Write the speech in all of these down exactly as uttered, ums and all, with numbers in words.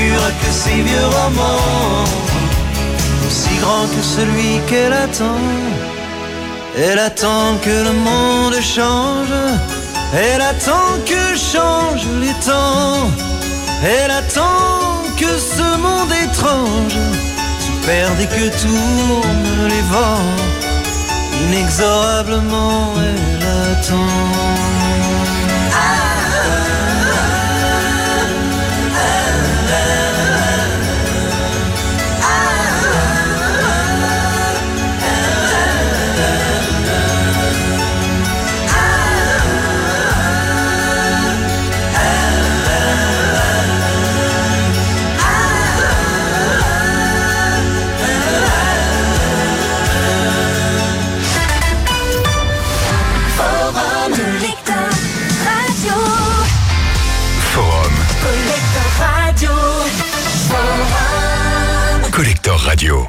pur que ces vieux romans, aussi grand que celui qu'elle attend. Elle attend que le monde change, elle attend que changent les temps, elle attend que ce monde étrange se perde et que tournent les vents. Inexorablement elle attend. Collector Radio.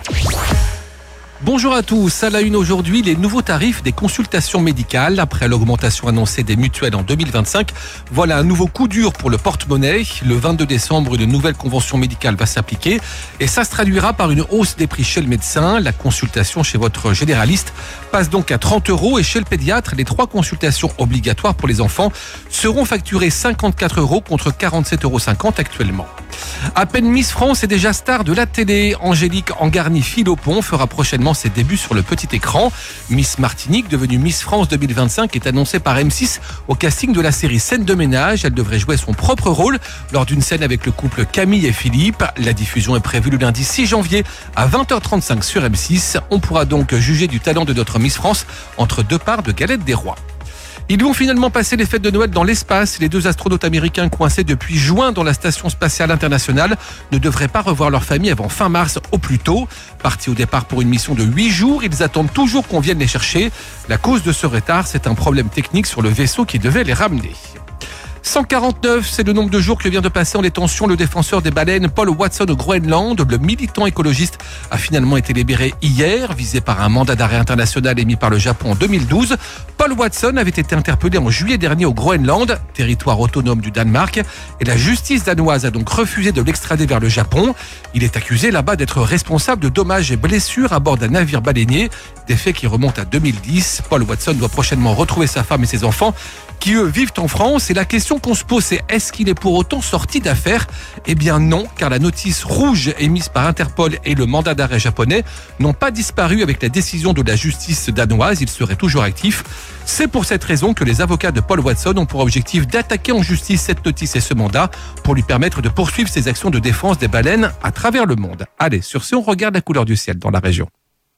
Bonjour à tous. À la une aujourd'hui, les nouveaux tarifs des consultations médicales. Après l'augmentation annoncée des mutuelles en deux mille vingt-cinq, voilà un nouveau coup dur pour le porte-monnaie. Le vingt-deux décembre, une nouvelle convention médicale va s'appliquer et ça se traduira par une hausse des prix chez le médecin. La consultation chez votre généraliste passe donc à trente euros et chez le pédiatre, les trois consultations obligatoires pour les enfants seront facturées cinquante-quatre euros contre quarante-sept euros cinquante actuellement. À peine Miss France est déjà star de la télé. Angélique Angarny-Philopon fera prochainement ses débuts sur le petit écran. Miss Martinique, devenue Miss France deux mille vingt-cinq, est annoncée par M six au casting de la série Scène de ménage. Elle devrait jouer son propre rôle lors d'une scène avec le couple Camille et Philippe. La diffusion est prévue le lundi six janvier à vingt heures trente-cinq sur M six. On pourra donc juger du talent de notre Miss France entre deux parts de galettes des rois. Ils vont finalement passer les fêtes de Noël dans l'espace. Les deux astronautes américains coincés depuis juin dans la Station Spatiale Internationale ne devraient pas revoir leur famille avant fin mars au plus tôt. Partis au départ pour une mission de huit jours, ils attendent toujours qu'on vienne les chercher. La cause de ce retard, c'est un problème technique sur le vaisseau qui devait les ramener. cent quarante-neuf, c'est le nombre de jours que vient de passer en détention le défenseur des baleines Paul Watson au Groenland. Le militant écologiste a finalement été libéré hier, visé par un mandat d'arrêt international émis par le Japon en deux mille douze. Paul Watson avait été interpellé en juillet dernier au Groenland, territoire autonome du Danemark, et la justice danoise a donc refusé de l'extrader vers le Japon. Il est accusé là-bas d'être responsable de dommages et blessures à bord d'un navire baleinier, des faits qui remontent à deux mille dix. Paul Watson doit prochainement retrouver sa femme et ses enfants, qui eux vivent en France. Et la question qu'on se pose, c'est est-ce qu'il est pour autant sorti d'affaire ? Eh bien non, car la notice rouge émise par Interpol et le mandat d'arrêt japonais n'ont pas disparu avec la décision de la justice danoise. Il serait toujours actif. C'est pour cette raison que les avocats de Paul Watson ont pour objectif d'attaquer en justice cette notice et ce mandat pour lui permettre de poursuivre ses actions de défense des baleines à travers le monde. Allez, sur ce, on regarde la couleur du ciel dans la région.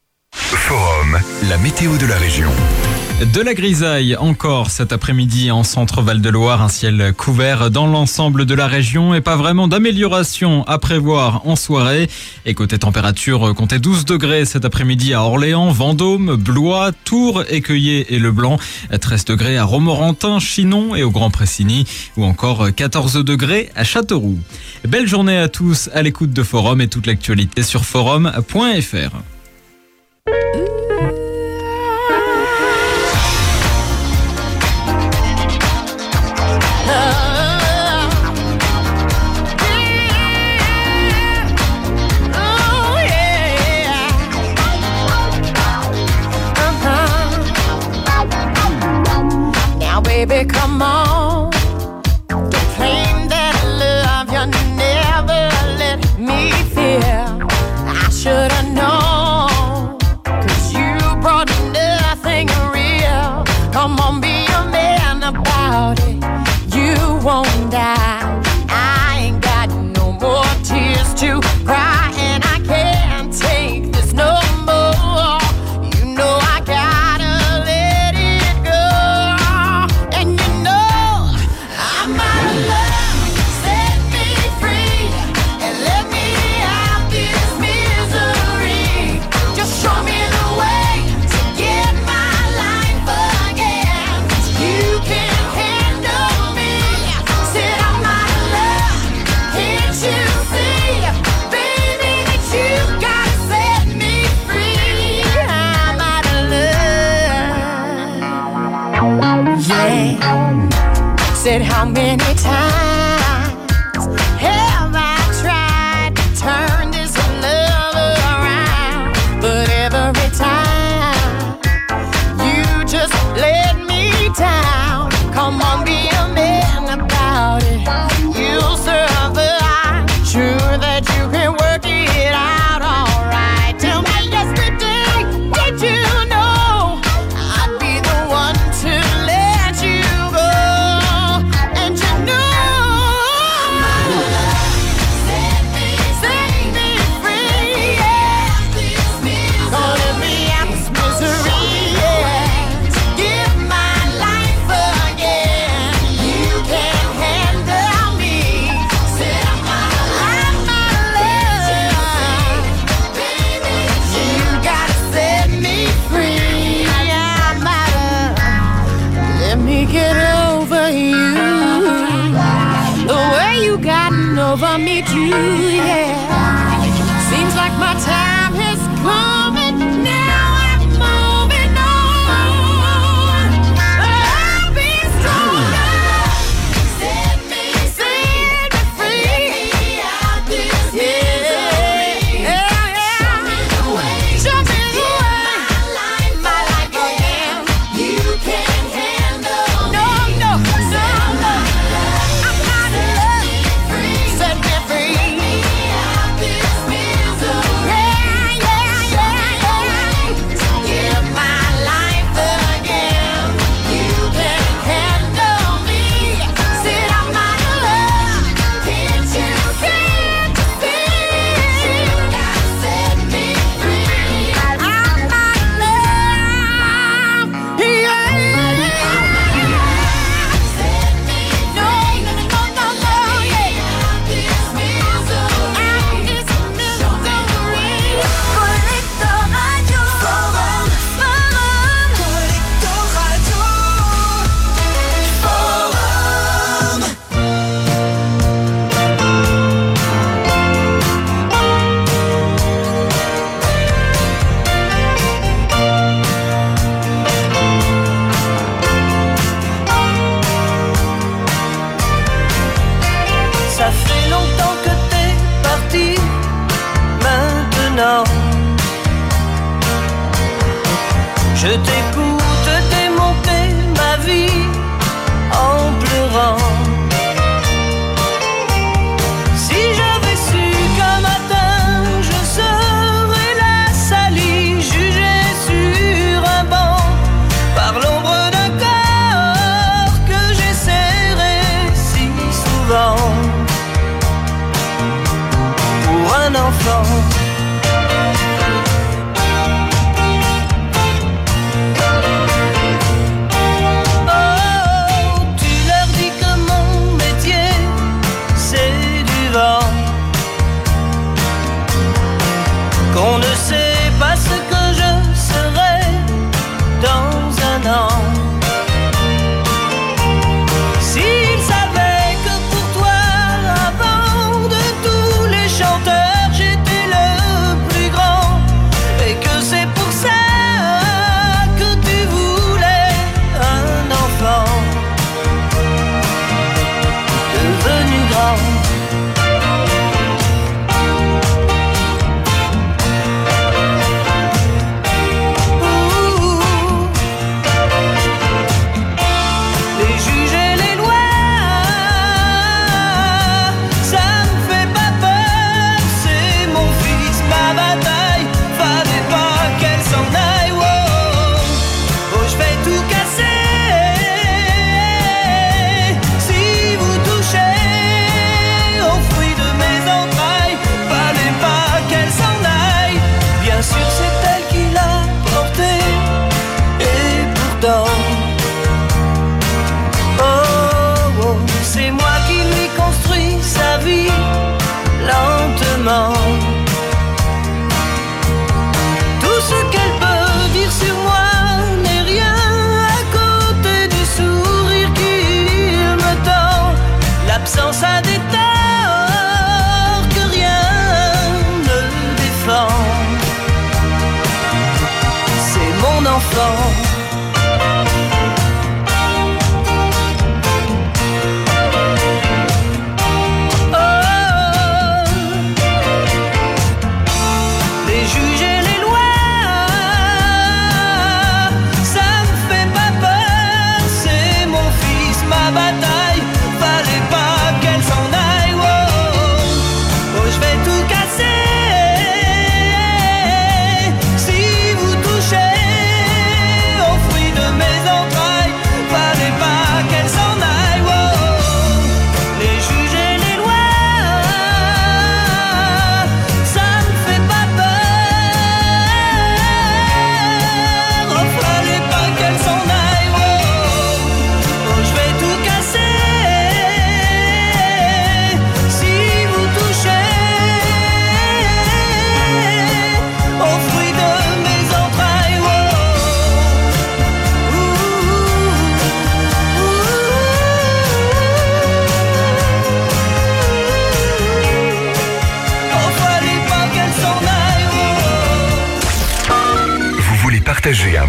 Forum, la météo de la région. De la grisaille encore cet après-midi en centre Val-de-Loire, un ciel couvert dans l'ensemble de la région et pas vraiment d'amélioration à prévoir en soirée. Et côté température, comptez douze degrés cet après-midi à Orléans, Vendôme, Blois, Tours, Écueillé et Leblanc, treize degrés à Romorantin, Chinon et au Grand Pressigny ou encore quatorze degrés à Châteauroux. Belle journée à tous à l'écoute de Forum et toute l'actualité sur forum point f r. Baby, come on. Don't claim that love you never let me feel. I should've known, 'cause you brought nothing real. Come on, be a man about it. You won't die. I ain't got no more tears to cry, and I can't take this no more. You know I gotta let it go. And you know I'm out of love. Set me free and let me out this misery. Just show me the way to get my life again. You can handle me. Said I'm out of love. Can't you see, baby, that you gotta set me free? I'm out of love. Yeah. Said how many times have I tried over me too, yeah. Seems like my time has come and now I'm moving on. I'll be stronger. Set me, set me free. Get me out this misery. Yeah, yeah. Show me the way. Show me the way. My life, my life again. You can't handle no, me. No, no, no, no. I'm not in love. Set me free. Get me out this misery. Yeah, yeah, yeah, yeah. Give my life again. You can't handle me. Said I'm not in love. Can't you see? Can't you see? You got set me free. I'm not in love. Yeah. Set me free. No, no, no, no, no, yeah. Out this misery. Out this misery. Collector Radio. Forum. Forum. Collector Radio. Forum. Ça fait longtemps que t'es parti, maintenant je t'écoute démonter ma vie en pleurant. Si j'avais su qu'un matin je serais la salie, jugée sur un banc par l'ombre d'un corps que j'ai serré si souvent pour un enfant. Oh, tu leur dis que mon métier c'est du vent, qu'on ne sait pas ce que je serai dans un an. S'ils savaient que pour toi, avant de tous les chanteurs, j'étais le plus grand, et que c'est pour ça que tu voulais un enfant devenu grand. Ouh. Les juges et les lois, ça me fait pas peur, c'est mon fils, ma bataille, fallait pas qu'elle s'en aille. Oh, oh, je vais tout casser si vous touchez aux fruits de mes entrailles, fallait pas qu'elle s'en aille. Bien sûr c'est elle qui l'a porté, et pourtant oh, oh, c'est moi qui lui construis sa vie lentement. Tout ce qu'elle peut dire sur moi n'est rien à côté du sourire qu'il me tend. L'absence a des torts que rien ne défend. C'est mon enfant. Oh, les juges et les lois, ça me fait pas peur, c'est mon fils, ma bataille, fallait pas qu'elle s'en aille. Oh, oh, je vais tout casser si vous touchez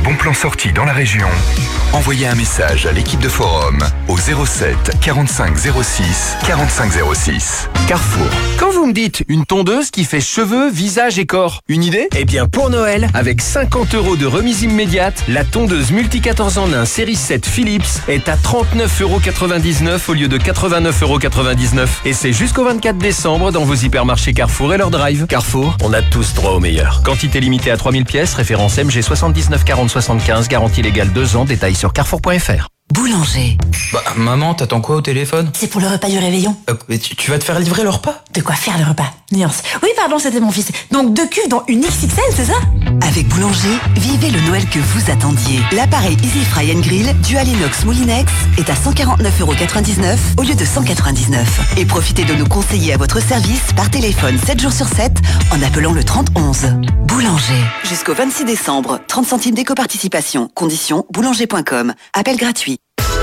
bons plans sortis dans la région? Envoyez un message à l'équipe de Forum au zéro sept quarante-cinq zéro six quarante-cinq zéro six. Carrefour. Quand vous me dites une tondeuse qui fait cheveux, visage et corps, une idée? Eh bien pour Noël, avec cinquante euros de remise immédiate, la tondeuse multi quatorze en un série sept Philips est à trente-neuf euros quatre-vingt-dix-neuf au lieu de quatre-vingt-neuf euros quatre-vingt-dix-neuf. Et c'est jusqu'au vingt-quatre décembre dans vos hypermarchés Carrefour et leur drive. Carrefour, on a tous droit au meilleur. Quantité limitée à trois mille pièces, référence M G soixante-dix-neuf quarante soixante-quinze, garantie légale deux ans, détails sur carrefour point f r. Boulanger. Bah, maman, t'attends quoi au téléphone? C'est pour le repas du réveillon. Euh, mais tu, tu vas te faire livrer le repas? De quoi faire le repas? Nuance. Oui, pardon, c'était mon fils. Donc deux cuves dans une X X L, c'est ça? Avec Boulanger, vivez le Noël que vous attendiez. L'appareil Easy Fry and Grill Dual Inox Moulinex est à cent quarante-neuf euros quatre-vingt-dix-neuf au lieu de cent quatre-vingt-dix-neuf. Et profitez de nos conseillers à votre service par téléphone sept jours sur sept en appelant le trente onze. Boulanger. Jusqu'au vingt-six décembre, trente centimes d'éco-participation. Conditions boulanger point com. Appel gratuit.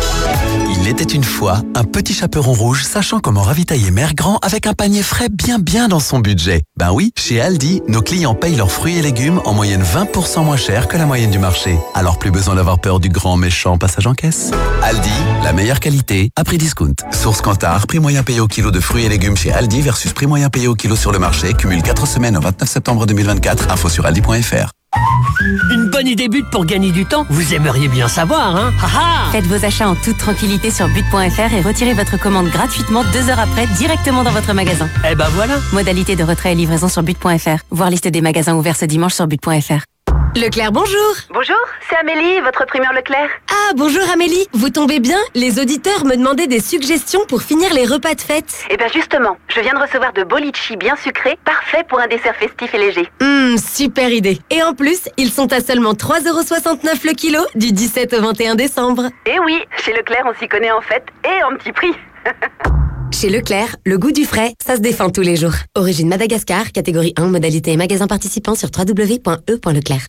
Il était une fois un petit chaperon rouge sachant comment ravitailler Mère Grand avec un panier frais bien bien dans son budget. Ben oui, chez Aldi, nos clients payent leurs fruits et légumes en moyenne vingt pour cent moins cher que la moyenne du marché. Alors plus besoin d'avoir peur du grand méchant passage en caisse. Aldi, la meilleure qualité à prix discount. Source Kantar, prix moyen payé au kilo de fruits et légumes chez Aldi versus prix moyen payé au kilo sur le marché. Cumule quatre semaines au vingt-neuf septembre deux mille vingt-quatre. Info sur aldi point f r. Une bonne idée but pour gagner du temps, vous aimeriez bien savoir, hein? Ha-ha! Faites vos achats en toute tranquillité sur but point f r et retirez votre commande gratuitement deux heures après directement dans votre magasin. Eh ben voilà! Modalité de retrait et livraison sur but point f r. Voir liste des magasins ouverts ce dimanche sur but point f r. Leclerc, bonjour. Bonjour, c'est Amélie, votre primeur Leclerc. Ah, bonjour Amélie, vous tombez bien? Les auditeurs me demandaient des suggestions pour finir les repas de fête. Eh bien justement, je viens de recevoir de beaux litchis bien sucrés, parfait pour un dessert festif et léger. Hum, super idée. Et en plus, ils sont à seulement trois euros soixante-neuf le kilo du dix-sept au vingt et un décembre. Eh oui, chez Leclerc on s'y connaît en fait, et en petit prix. Chez Leclerc, le goût du frais, ça se défend tous les jours. Origine Madagascar, catégorie un, modalité et magasin participant sur w w w point e point leclerc.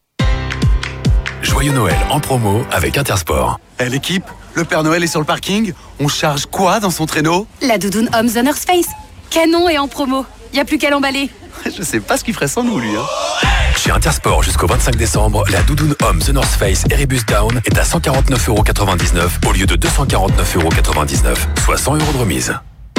Joyeux Noël en promo avec Intersport. Eh hey, l'équipe, le Père Noël est sur le parking. On charge quoi dans son traîneau? La doudoune Homme The North Face. Canon et en promo. Y a plus qu'à l'emballer. Je sais pas ce qu'il ferait sans nous, lui. Hein. Chez Intersport, jusqu'au vingt-cinq décembre, la doudoune Homme The North Face Erebus Down est à cent quarante-neuf euros quatre-vingt-dix-neuf au lieu de deux cent quarante-neuf euros quatre-vingt-dix-neuf, soit cent euros de remise.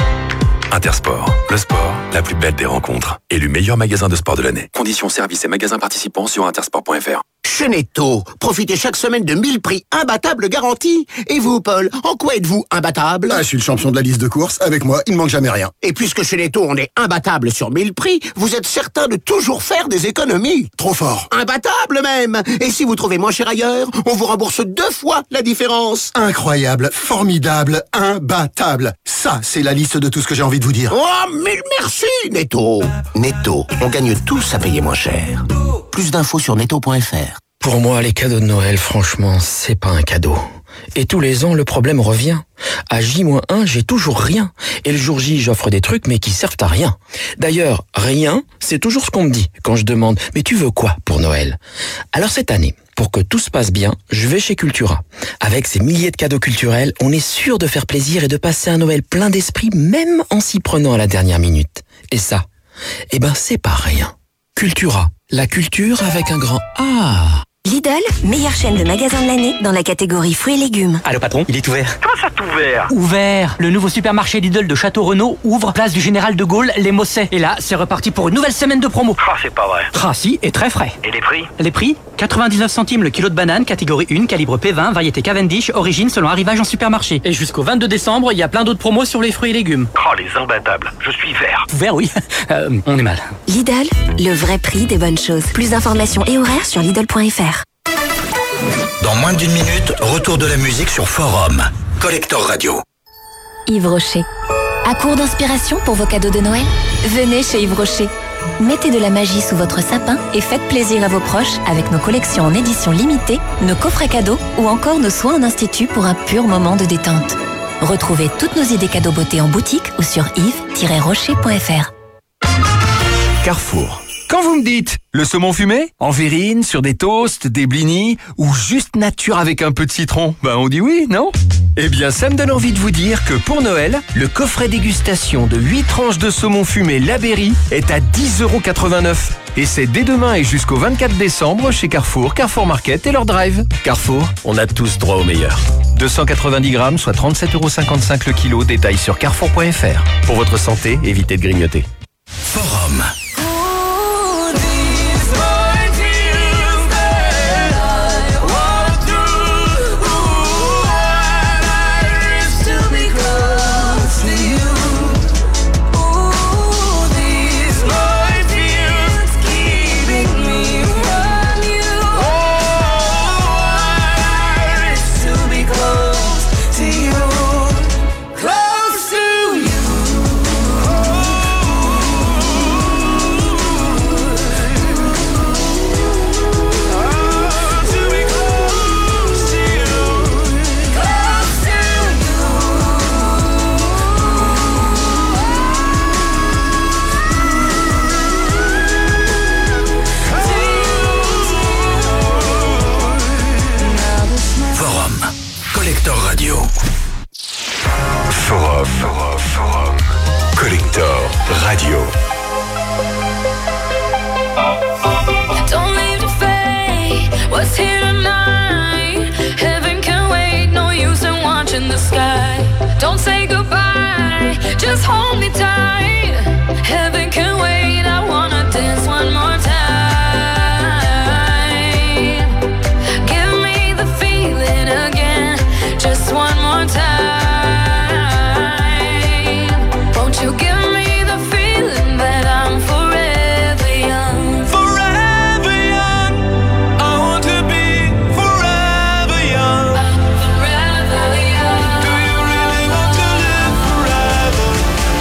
Intersport, le sport, la plus belle des rencontres. Élu meilleur magasin de sport de l'année. Conditions, services et magasins participants sur intersport point f r. Chez Netto, profitez chaque semaine de mille prix imbattables garantis. Et vous, Paul, en quoi êtes-vous imbattable? Ah, je suis le champion de la liste de courses. Avec moi, il ne manque jamais rien. Et puisque chez Netto, on est imbattable sur mille prix, vous êtes certain de toujours faire des économies. Trop fort. Imbattable même. Et si vous trouvez moins cher ailleurs, on vous rembourse deux fois la différence. Incroyable, formidable, imbattable. Ça, c'est la liste de tout ce que j'ai envie de vous dire. Oh, mille merci, Netto. Netto, on gagne tous à payer moins cher. Plus d'infos sur netto point f r. Pour moi, les cadeaux de Noël, franchement, c'est pas un cadeau. Et tous les ans, le problème revient. À J moins un, j'ai toujours rien. Et le jour J, j'offre des trucs, mais qui servent à rien. D'ailleurs, rien, c'est toujours ce qu'on me dit quand je demande « Mais tu veux quoi pour Noël ?» Alors cette année, pour que tout se passe bien, je vais chez Cultura. Avec ces milliers de cadeaux culturels, on est sûr de faire plaisir et de passer un Noël plein d'esprit, même en s'y prenant à la dernière minute. Et ça, eh ben c'est pas rien. Cultura, la culture avec un grand A. Lidl, meilleure chaîne de magasins de l'année dans la catégorie fruits et légumes. Allô patron, il est ouvert. Comment ça t'ouvert? Ouvert. Le nouveau supermarché Lidl de Château-Renaud ouvre place du Général de Gaulle, les Mossets. Et là, c'est reparti pour une nouvelle semaine de promo. Ah, c'est pas vrai. Ah si, et très frais. Et les prix? Les prix quatre-vingt-dix-neuf centimes le kilo de banane, catégorie un, calibre P vingt, variété Cavendish, origine selon arrivage en supermarché. Et jusqu'au vingt-deux décembre, il y a plein d'autres promos sur les fruits et légumes. Oh, les imbattables. Je suis vert. Vert, oui. Euh, on est mal. Lidl, le vrai prix des bonnes choses. Plus d'informations et horaires sur lidl point f r. Dans moins d'une minute, retour de la musique sur Forum. Collector Radio. Yves Rocher. À court d'inspiration pour vos cadeaux de Noël? Venez chez Yves Rocher. Mettez de la magie sous votre sapin et faites plaisir à vos proches avec nos collections en édition limitée, nos coffrets cadeaux ou encore nos soins en institut pour un pur moment de détente. Retrouvez toutes nos idées cadeaux beauté en boutique ou sur yves tiret rocher point f r. Carrefour. Quand vous me dites le saumon fumé, en verrine, sur des toasts, des blinis, ou juste nature avec un peu de citron, ben on dit oui, non? Eh bien, ça me donne envie de vous dire que pour Noël, le coffret dégustation de huit tranches de saumon fumé La Berry est à dix euros quatre-vingt-neuf. Et c'est dès demain et jusqu'au vingt-quatre décembre chez Carrefour, Carrefour Market et leur drive. Carrefour, on a tous droit au meilleur. deux cent quatre-vingt-dix grammes, soit trente-sept euros cinquante-cinq le kilo. Détail sur carrefour point f r. Pour votre santé, évitez de grignoter. Forum. Forum, Forum, Forum. Collector Radio. Don't leave the fate. What's here tonight? Heaven can wait. No use in watching the sky. Don't say goodbye. Just hold me tight. Heaven can wait. I wanna dance one more time. Give me the feeling again. Just one more time. You give me the feeling that I'm forever young. Forever young. I want to be forever young. I'm forever young. Do you really want to live forever?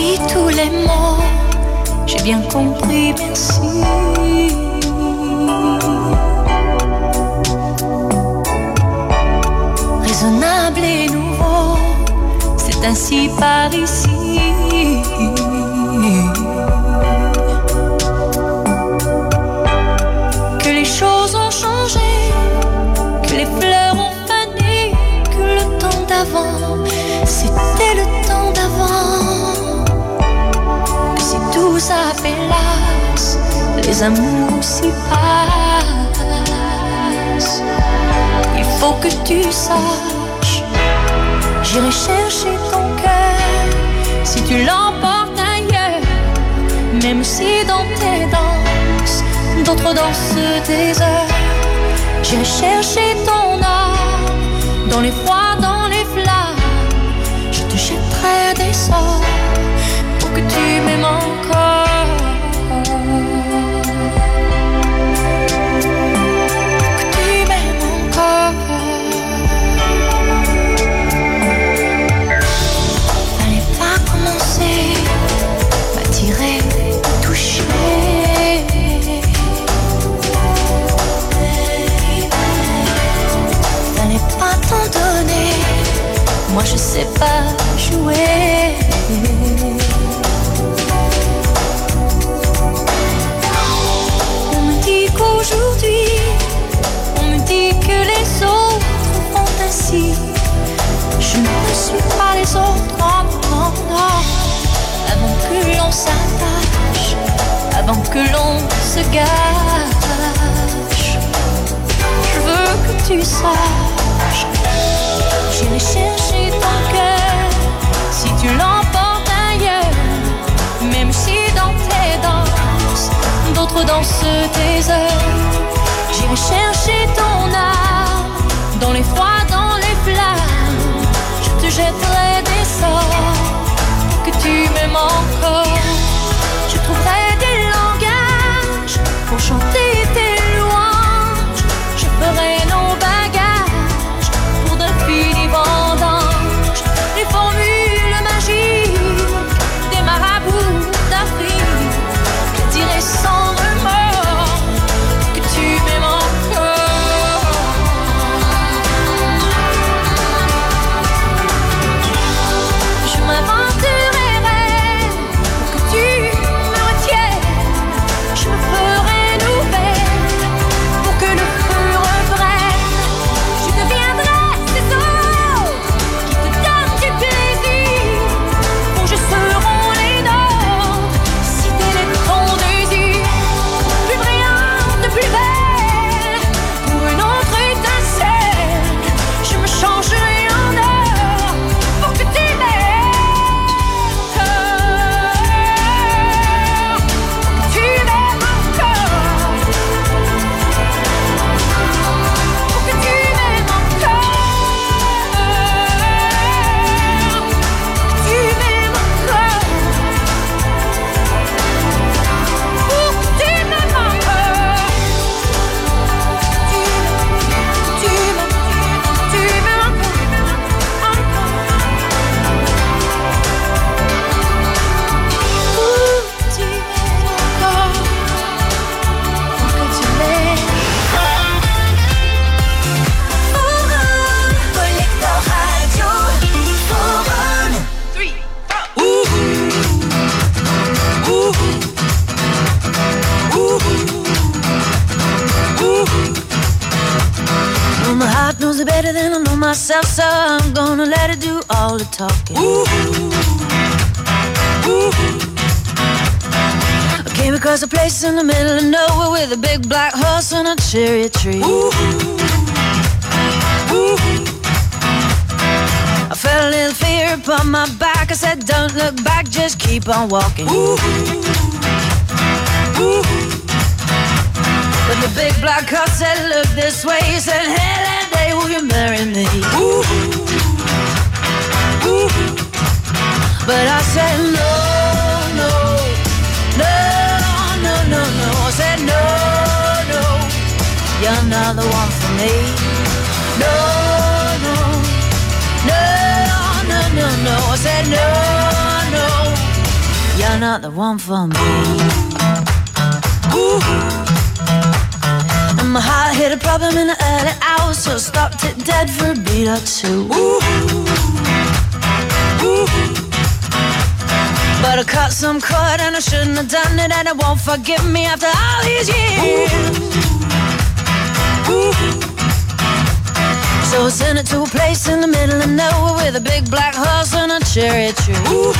dit tous les mots, j'ai bien compris, merci. Raisonnable et nouveau, c'est ainsi par ici. Que les choses ont changé, que les fleurs ont fané, que le temps d'avant, c'était le temps d'avant. Que si tout ça fait l'as, les amours s'y passent. Il faut que tu saches, j'irai chercher ton cœur si tu l'emportes ailleurs. Même si dans tes danses, d'autres dansent des heures. J'irai chercher ton âme dans les froids, dans les flammes. Je te jetterai des sorts pour que tu m'aimes encore. Moi je sais pas jouer. On me dit qu'aujourd'hui, on me dit que les autres font ainsi. Je ne suis pas les autres, non, non, non. Avant que l'on s'attache, avant que l'on se gâche, je veux que tu saches, j'irai chercher ton cœur si tu l'emportes ailleurs. Même si dans tes danses, d'autres dansent tes heures. J'irai chercher ton âme dans les froids, dans les flammes. Je te jetterai des sorts pour que tu m'aimes encore. Je trouverai des langages pour chanter tes louanges. Je ferai nos bagages pour d'infinis vendanges. Les formules magiques des marabouts d'Afrique. Je dirai sans remords que tu m'aimes encore. Je m'inventerai rêve pour que tu me retiennes. Je me ferai nouvelle pour que le feu reprenne. Je deviendrai ces autres qui te donnent du plaisir. Vos jeux seront les nôtres si tel est ton désir. Plus brillante, plus belle, pour une autre étincelle. Je me changerai en or pour que tu m'aimes encore. Pour que tu m'aimes encore. Pour que tu m'aimes encore. Tu m'aimes encore. Pour que tu m'aimes encore. Tu m'aimes, tu m'aimes encore, encore. Pour que tu m'aimes encore. Pour que tu m'aimes. Forum, Collector Radio. Forum. Three, four. Well, my heart knows it better than I know myself, so I'm gonna let it do all the talking. I came across a place in the middle of nowhere with a big black horse and a cherry tree. I felt a little fear upon my back. I said, don't look back, just keep on walking. But the big black horse said, look this way. He said, hey, that day will you marry me? But I said, no, no, no, no, no, no. I said, no, no, you're not the one for me. No, no, no, no, no, no. I said, no, no, You're not the one for me. Ooh. And my heart hit a problem in the early hours, so stopped it dead for a beat or two. Ooh. Ooh. But I cut some cord and I shouldn't have done it, and it won't forgive me after all these years. Ooh. So I sent it to a place in the middle of nowhere with a big black horse and a cherry tree. Ooh.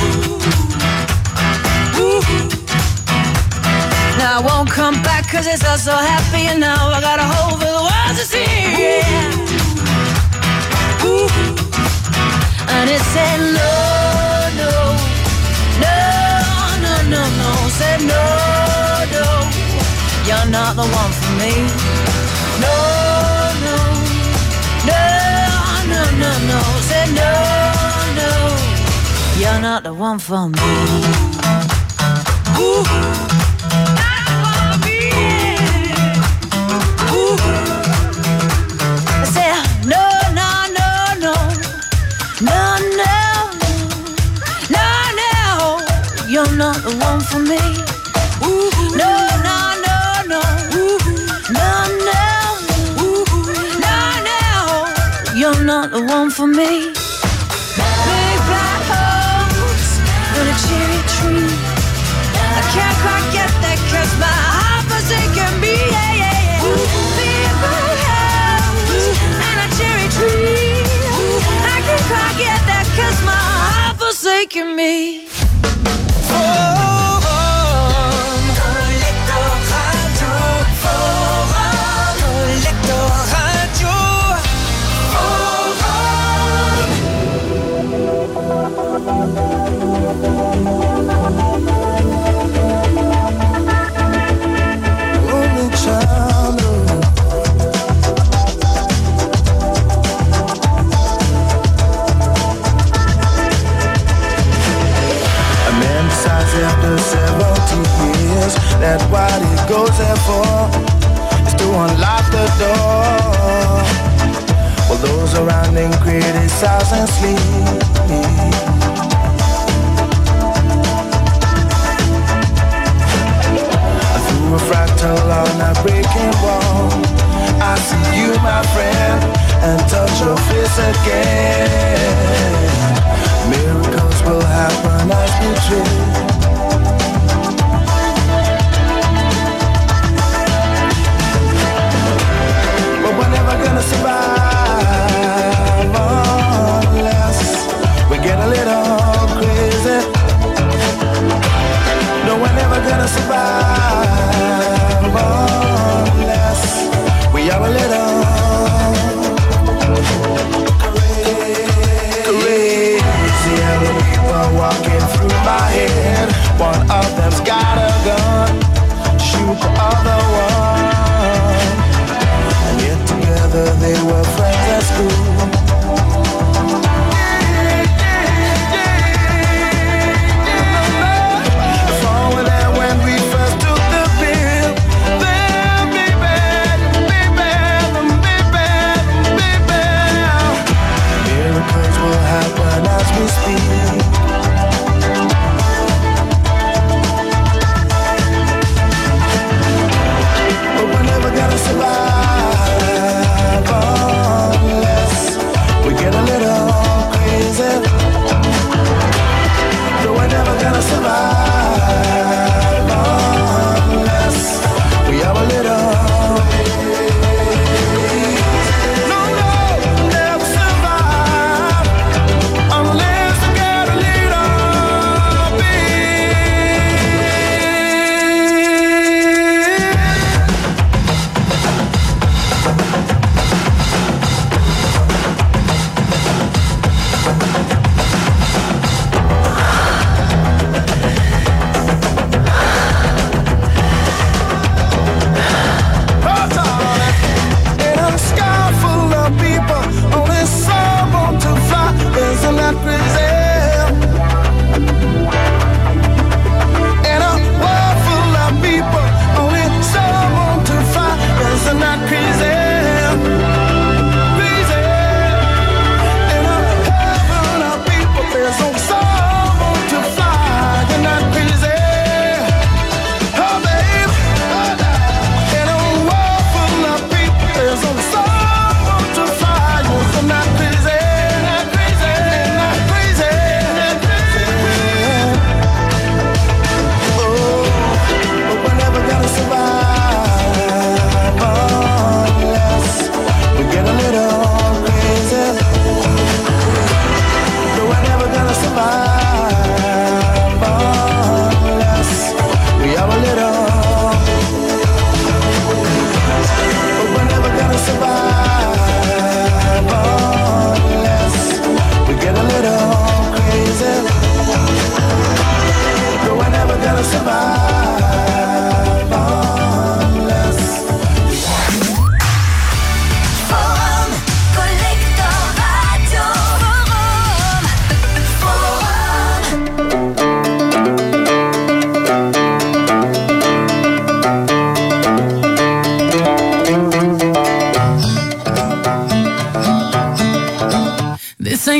Ooh. Now I won't come back cause it's all so happy, and now I got a hole for the world to see. Yeah. Ooh. And it said no, no, no, no, no, no. Said no, no, you're not the one for me. No, no, no, no, no, no. Said no, no, you're not the one for me. Ooh. You're not the one for me. Ooh, no, no, no, no. Ooh, no, no. Ooh, no, no. You're not the one for me. Big black holes and a cherry tree. I can't quite get that cause my heart forsaken me. Yeah, yeah, yeah. Big black holes and a cherry tree. I can't quite get that cause my heart forsaken me. After seventy years, that's what he goes there for, is to unlock the door. While those around him criticize and sleep. Through a fractal on a breaking wall, I see you, my friend, and touch your face again. Miracles will happen as we dream. We're never gonna survive unless we get a little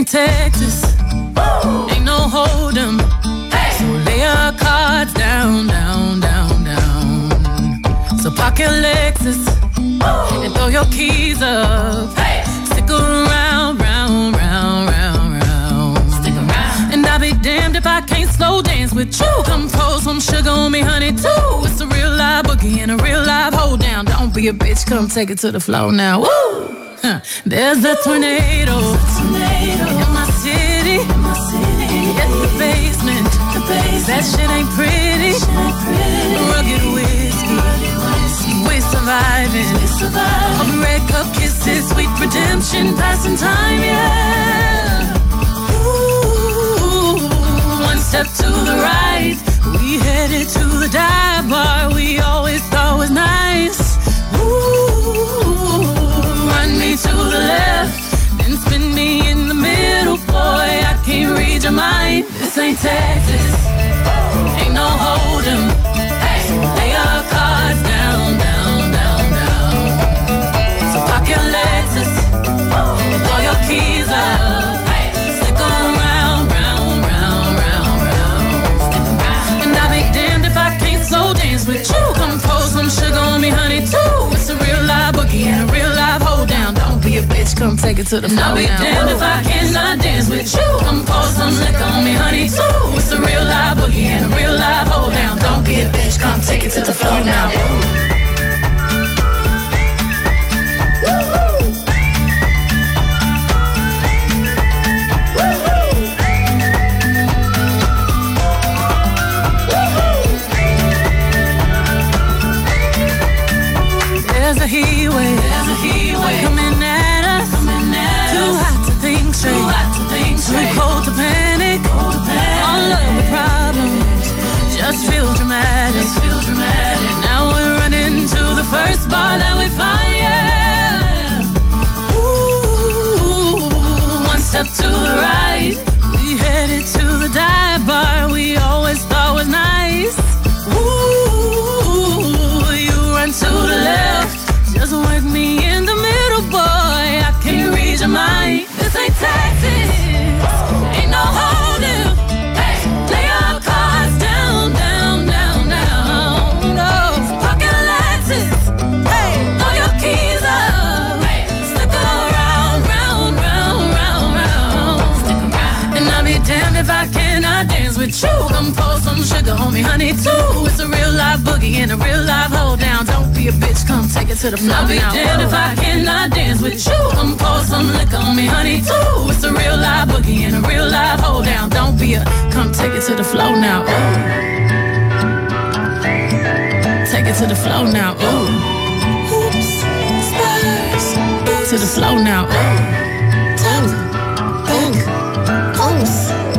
Texas. Ain't no hold 'em. So lay your cards down, down, down, down. So park your Lexus and throw your keys up. Stick around, round, round, round, round. Stick around. And I'll be damned if I can't slow dance with you. Come pour some sugar on me, honey, too. It's a real live boogie and a real live hold down. Don't be a bitch, come take it to the floor now. Woo! Huh. There's a tornado, tornado in my city, in my city. In the basement, the basement. That shit ain't pretty, shit ain't pretty. Rugged whiskey, rugged whiskey. We're surviving, we're surviving. Red cup kisses, sweet redemption, passing time, yeah. Ooh, one step to the right, we headed to the dive bar we always thought was nice. Ooh, run me to the left, then spin me in the middle, boy, I can't read your mind. This ain't Texas, ain't no hold 'em. Hey, lay your cards down, down, down, down. So park your Lexus, throw your keys up. Hey, stick around, round, round, round, round. And I'll be damned if I can't slow dance with you. Come pour some sugar on me, honey, too. It's a real live boogie and a real live hold down. Don't be a bitch, come take it to the floor. I'll be damned if I cannot dance with you. Come pour some liquor on me, honey, too. It's a real live boogie and a real live hold down. Don't be a bitch, come take it to the floor now. There's a heat wave, there's a heat wave coming at us, coming at Too us. hot to think straight, Too hot to think straight. Too cold to panic, cold to panic. All of the problems just feel dramatic, just feel dramatic. Now we're running to the first bar that we find, yeah. Ooh, one step to the right, we headed to the dive bar we always thought was nice. Ooh, you run to the left, just work me in the middle, boy, I can't read your mind. This ain't Texas, ain't no holding. Hey, lay your cards down, down, down, down. No, park your Lexus, hey, throw your keys up. Hey, stick around, round, round, round, round. Stick around. And I'll be damned if I cannot dance with you. Come pour some sugar on me, honey, too. It's a real live boogie and a real live hold down. Don't be a bitch, come take it to the floor. I'll be now. damned if I cannot dance with you. Come pour some liquor on me, honey, too. It's a real live boogie and a real live hold down. Don't be a, come take it to the floor now. Ooh. Take it to the floor now. Ooh. Oops, spurs. To the floor now. Ooh. Top, back, pumps.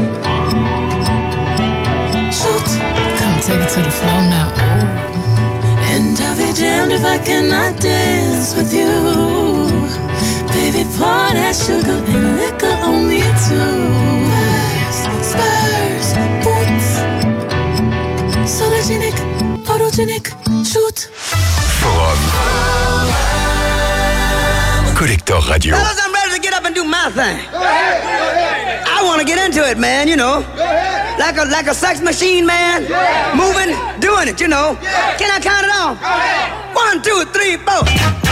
Shoot. Come take it to the floor now. Ooh. And I'll be damned if I cannot dance with you. Baby, pour that sugar and liquor on me too. Spurs, spurs, boots. Sologenic, photogenic, shoot. Forum. Collector Radio. Fellas, I'm ready to get up and do my thing. I want to get into it, man, you know. Like a like a sex machine, man. Moving, doing it, you know. Can I count it off? One, two, three, four.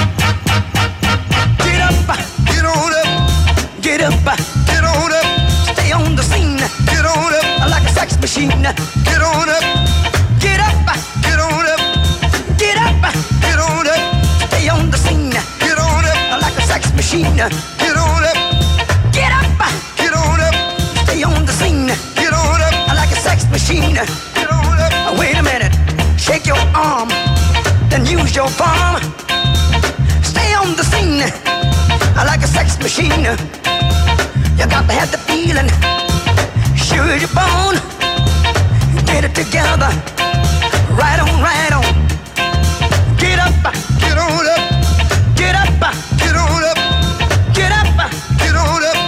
Get up, get on up. Get up, get on up. Stay on the scene. Get on up. Like a sex machine. Get on up. Get up, get on up. Get up, get on up. Stay on the scene. Get on up. Like a sex machine. Get on up. Get up, get on up. Stay on the scene. Get on up. Like a sex machine. Get on up. Wait a minute. Shake your arm. Then use your palm. Stay on the scene. Like a sex machine. You got to have the feeling. Sure your bone. Get it together. Right on, right on. Get up, get on up. Get up, get on up. Get up, get on up.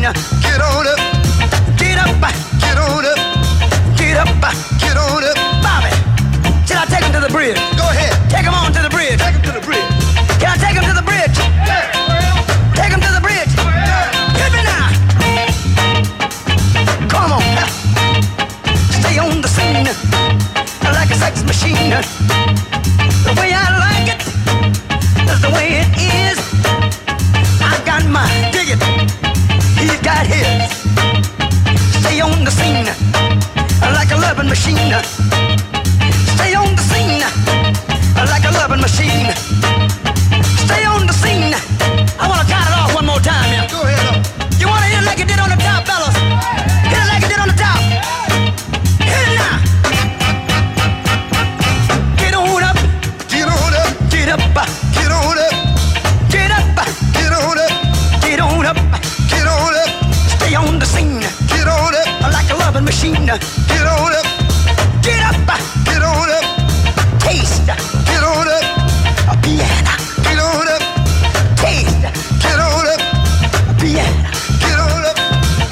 Get on up. Get up. Get on up. Get up. Get on up. Bobby, should I take him to the bridge? Go ahead. Take him on to the bridge. Take him to the bridge. Can I take him to the bridge? Yeah. Take him to the bridge. Yeah. Hit me now. Come on. Stay on the scene like a sex machine. The way I like it is the way it is. I got my dig it. He's got his. Stay on the scene like a loving machine. Stay on the scene like a loving machine. Stay on the scene. I want to count it off one more time, yeah. Go ahead. You want to hit it like it did on the top, fellas? Hit it like it did on the top. Hit it now. Get on up. Get on up. Get up. Get on up. Get up. Get on up. Get on up. Get on up. Stay on the scene. Get on up. Like a loving machine. Get on up. Get up. Get on up. Taste. Get on up. A piano. Get on up. Taste. Get on up. A piano. Get on up.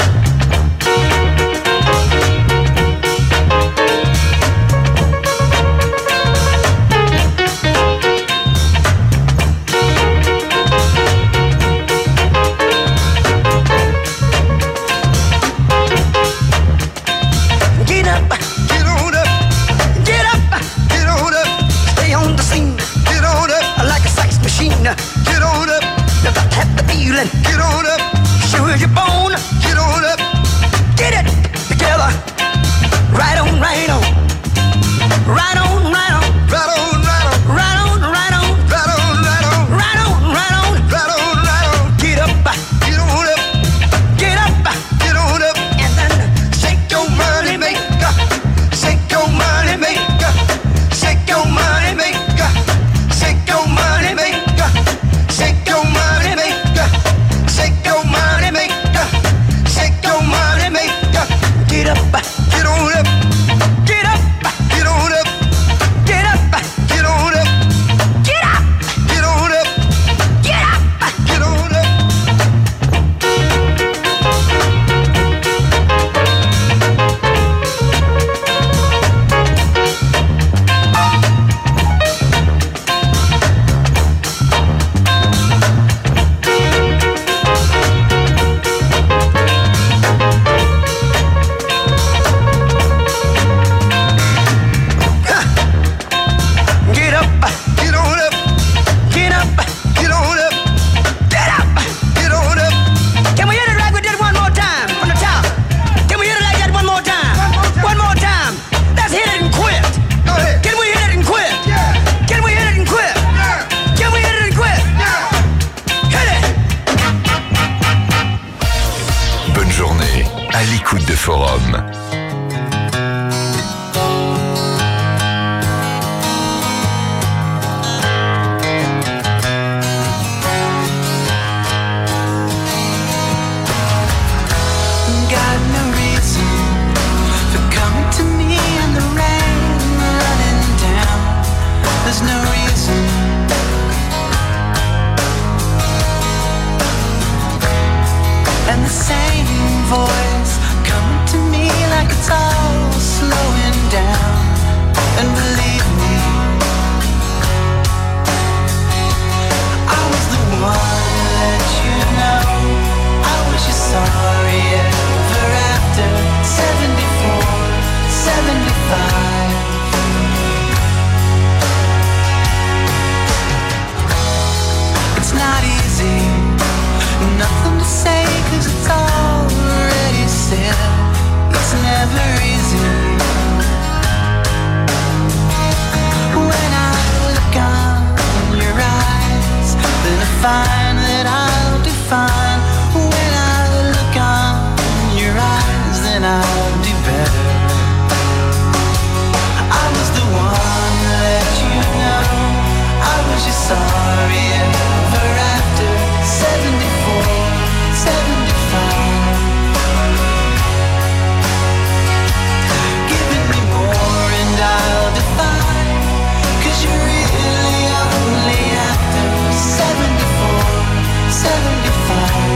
Get up. Get on up. Get up. Get on up. Stay on the scene. Get on up. Like a sex machine. Get on up. Never have the feeling. Get on up. Sure as your bone. Get on up. Get it together. Right on, right on. Right on, right on. Right on, right on. Right on, right on. Right on, right on. Right on, right on. Right on, right on. Get up. Get on up. Get up. Get on up. And then shake your money maker. Shake your money maker. Shake your money maker. Shake your money maker. Shake your money maker. Shake your money maker. Shake your money maker. Get up. Get on up. Get up. Get on up. Get up. Get on up. Get up. Get on up. Get up. Get on up. Get up, get on up, get up, get on up, get up, get on up. Can we hit it like we did one more time from the top? Can we hit it like that one more time? One more time. Let's hit it and quit. Go ahead. Can we hit it and quit? Yeah. Can we hit it and quit? Yeah. Can we hit it and quit? Yeah. Hit it. Bonne journée à l'écoute de Forum. Got no reason for coming to me in the rain, running down. There's no reason. And the same voice coming to me like it's all slowing down. And believe me, I was the one to let you know I was your sorry ever after. Seventy-four, seventy-five. It's not easy, nothing to say 'cause it's already said. It's never easy. When I look on your eyes, then I find that I'll define. When I look on your eyes, then I'll do better. I was the one to let you know I was your sorry ever after. Seventy-four, seventy-five. Giving me more and I'll define. 'Cause you're really only after. Seventy-four, seventy-five.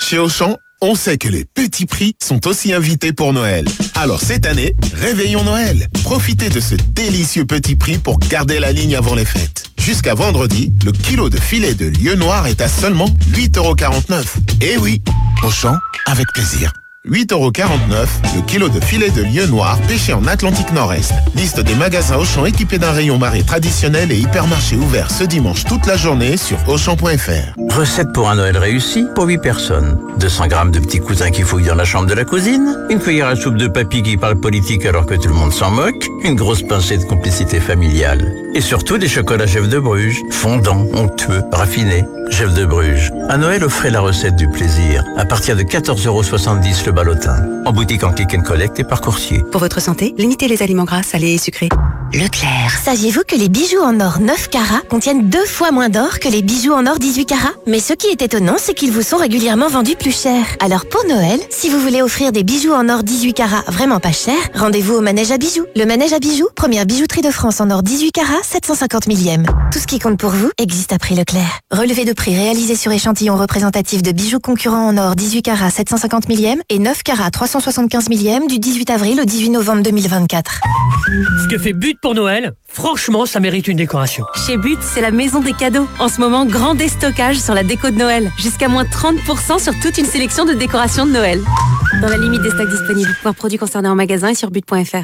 Chez Auchan, on sait que les petits prix sont aussi invités pour Noël. Alors cette année, réveillons Noël. Profitez de ce délicieux petit prix pour garder la ligne avant les fêtes. Jusqu'à vendredi, le kilo de filet de lieu noir est à seulement huit euros quarante-neuf. Eh oui, Auchan, avec plaisir. huit euros quarante-neuf, le kilo de filet de lieu noir pêché en Atlantique Nord-Est. Liste des magasins Auchan équipés d'un rayon marée traditionnel et hypermarché ouvert ce dimanche toute la journée sur auchan point f r. Recette pour un Noël réussi pour huit personnes. deux cents grammes de petits cousins qui fouillent dans la chambre de la cousine, une cuillère à soupe de papy qui parle politique alors que tout le monde s'en moque, une grosse pincée de complicité familiale. Et surtout des chocolats Jeff de Bruges, fondants, onctueux, raffinés. Jeff de Bruges. À Noël, offrez la recette du plaisir. À partir de quatorze euros soixante-dix le ballotin. En boutique en click and collect et par coursier. Pour votre santé, limitez les aliments gras, salés et sucrés. Leclerc. Saviez-vous que les bijoux en or neuf carats contiennent deux fois moins d'or que les bijoux en or dix-huit carats? Mais ce qui est étonnant, c'est qu'ils vous sont régulièrement vendus plus cher. Alors pour Noël, si vous voulez offrir des bijoux en or dix-huit carats vraiment pas cher, rendez-vous au Manège à bijoux. Le Manège à bijoux, première bijouterie de France en or dix-huit carats, sept cent cinquante millième. Tout ce qui compte pour vous existe à prix Leclerc. Relevé de prix réalisé sur échantillon représentatif de bijoux concurrents en or dix-huit carats, sept cent cinquante millième et neuf carats, trois cent soixante-quinze millième du dix-huit avril au dix-huit novembre deux mille vingt-quatre. Ce que fait But pour Noël, franchement, ça mérite une décoration. Chez But, c'est la maison des cadeaux. En ce moment, grand déstockage sur la déco de Noël. Jusqu'à moins trente pour cent sur toute une sélection de décorations de Noël. Dans la limite des stocks disponibles. Voir produits concernés en magasin et sur but point f r.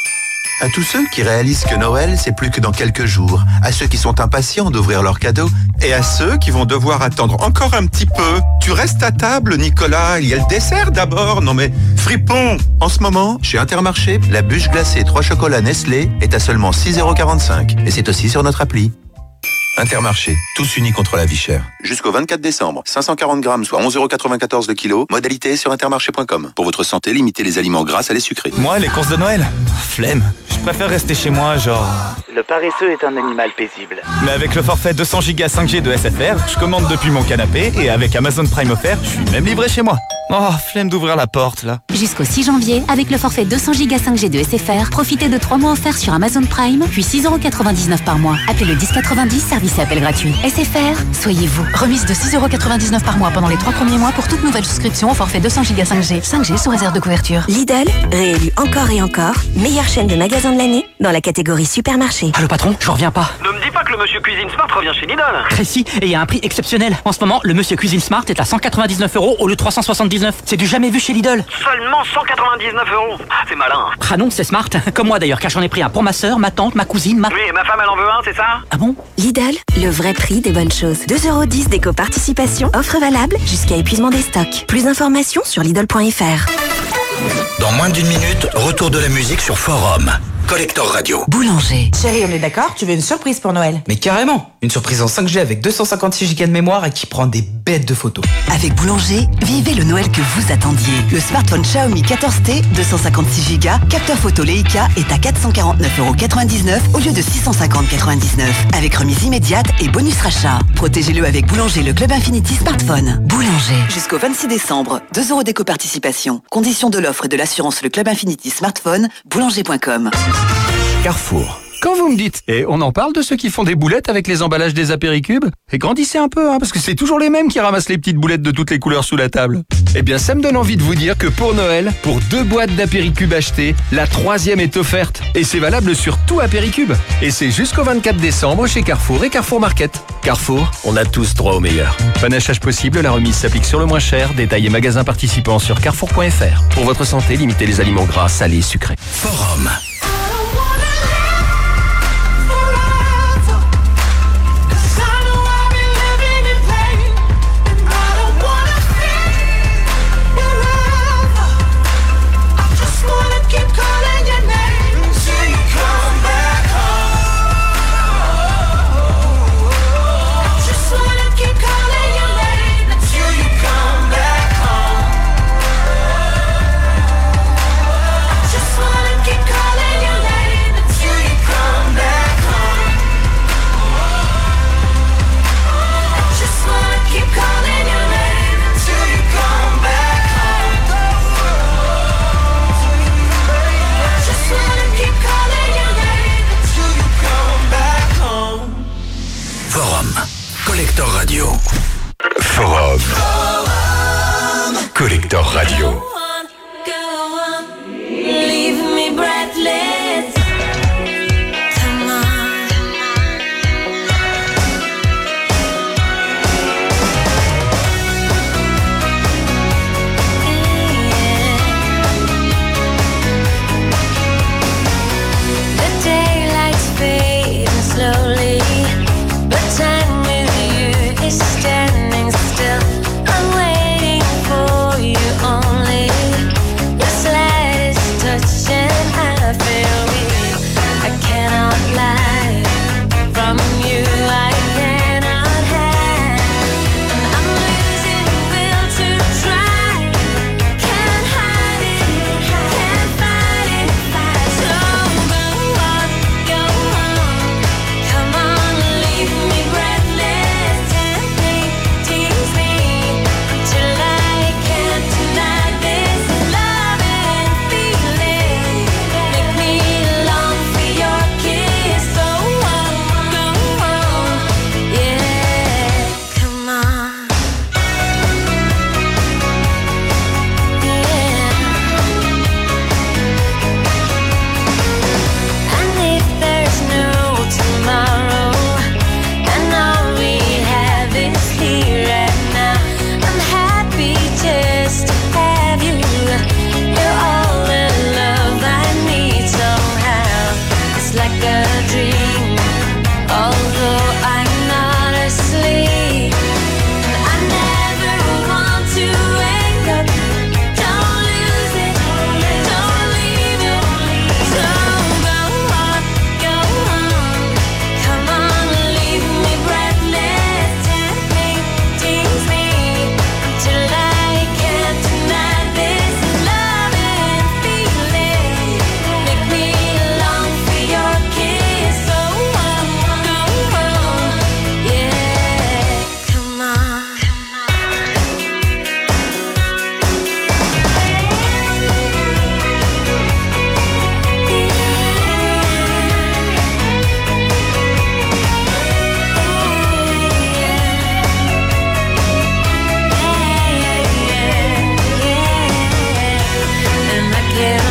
À tous ceux qui réalisent que Noël, c'est plus que dans quelques jours. À ceux qui sont impatients d'ouvrir leurs cadeaux. Et à ceux qui vont devoir attendre encore un petit peu. Tu restes à table, Nicolas. Il y a le dessert d'abord. Non mais, fripon! En ce moment, chez Intermarché, la bûche glacée trois chocolats Nestlé est à seulement six euros quarante-cinq. Et c'est aussi sur notre appli. Intermarché, tous unis contre la vie chère. Jusqu'au vingt-quatre décembre, cinq cent quarante grammes, soit onze euros quatre-vingt-quatorze le kilo. Modalité sur intermarché point com. Pour votre santé, limitez les aliments gras à les sucrés. Moi, les courses de Noël, flemme. Je préfère rester chez moi, genre... Le paresseux est un animal paisible. Mais avec le forfait deux cents gigas cinq G de S F R, je commande depuis mon canapé et avec Amazon Prime offert, je suis même livré chez moi. Oh, flemme d'ouvrir la porte, là. Jusqu'au six janvier, avec le forfait deux cents gigas cinq G de S F R, profitez de trois mois offerts sur Amazon Prime, puis six euros quatre-vingt-dix-neuf par mois. Appelez le dix quatre-vingt-dix, service et appel gratuit. S F R, soyez vous. Remise de six euros quatre-vingt-dix-neuf par mois pendant les trois premiers mois pour toute nouvelle souscription au forfait deux cents gigas cinq G. cinq G sous réserve de couverture. Lidl, réélu encore et encore, meilleure chaîne de magasins de l'année dans la catégorie supermarché. Ah le patron, je reviens pas. Ne me dis pas que le monsieur Cuisine Smart revient chez Lidl. Précis, et il y a un prix exceptionnel. En ce moment, le monsieur Cuisine Smart est à cent quatre-vingt-dix-neuf euros au lieu de trois cent soixante-dix-neuf. C'est du jamais vu chez Lidl. Seulement cent quatre-vingt-dix-neuf euros. C'est malin. Ah non, c'est smart. Comme moi d'ailleurs, car j'en ai pris un pour ma sœur, ma tante, ma cousine, ma... Oui, et ma femme elle en veut un, c'est ça? Ah bon? Lidl, le vrai prix des bonnes choses. deux euros dix d'éco-participation, offre valable jusqu'à épuisement des stocks. Plus d'informations sur Lidl point f r. Dans moins d'une minute, retour de la musique sur Forum. Collector Radio. Boulanger. Chérie, on est d'accord? Tu veux une surprise pour Noël? Mais carrément! Une surprise en cinq G avec deux cent cinquante-six gigas de mémoire et qui prend des bêtes de photos. Avec Boulanger, vivez le Noël que vous attendiez. Le smartphone Xiaomi quatorze T, deux cent cinquante-six gigas, capteur photo Leica est à quatre cent quarante-neuf euros quatre-vingt-dix-neuf au lieu de six cent cinquante euros quatre-vingt-dix-neuf. Avec remise immédiate et bonus rachat. Protégez-le avec Boulanger, le Club Infinity Smartphone. Boulanger. Jusqu'au vingt-six décembre, deux euros d'éco-participation. Conditions de l'offre et de l'assurance le Club Infinity Smartphone, boulanger point com. Carrefour. Quand vous me dites, et on en parle de ceux qui font des boulettes avec les emballages des apéricubes, et grandissez un peu, hein, parce que c'est toujours les mêmes qui ramassent les petites boulettes de toutes les couleurs sous la table. Eh bien, ça me donne envie de vous dire que pour Noël, pour deux boîtes d'apéricubes achetées, la troisième est offerte. Et c'est valable sur tout apéricube. Et c'est jusqu'au vingt-quatre décembre chez Carrefour et Carrefour Market. Carrefour, on a tous droit au meilleur. Panachage possible, la remise s'applique sur le moins cher. Détails et magasins participants sur carrefour point f r. Pour votre santé, limitez les aliments gras, salés et sucrés. Forum. Just wanna keep calling Collector Radio.